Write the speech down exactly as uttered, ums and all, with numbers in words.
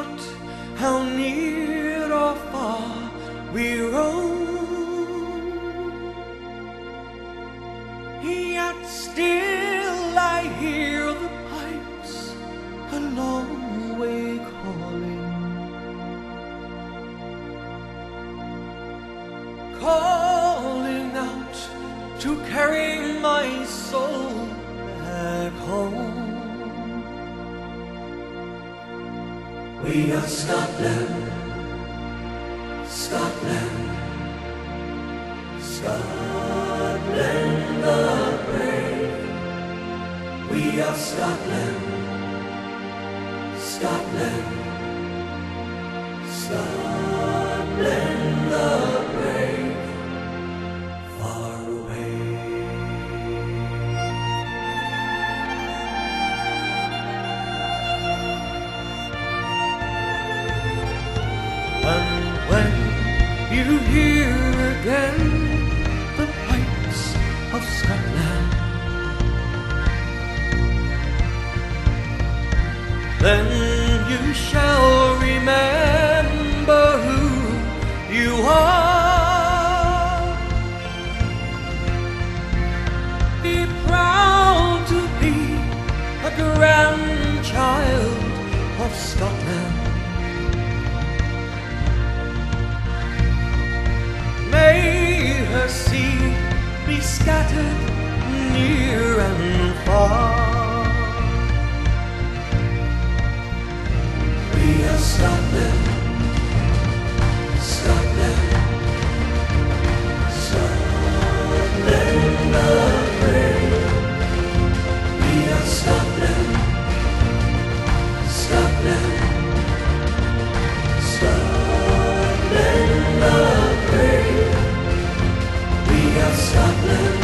not how near or far we roam, yet still I hear the pipes a long way calling, calling out to carry my soul back home. We are Scotland, Scotland, Scotland the brave. We are Scotland, Scotland, Scotland the brave. Far away. And when you hear again the pipes of Scotland, then you shall remember who you are. Be proud to be a grandchild of Scotland. May her seed be scattered near and far. We are Scotland, Scotland, Scotland the brave. We are Scotland, Scotland, Scotland the brave. We are Scotland.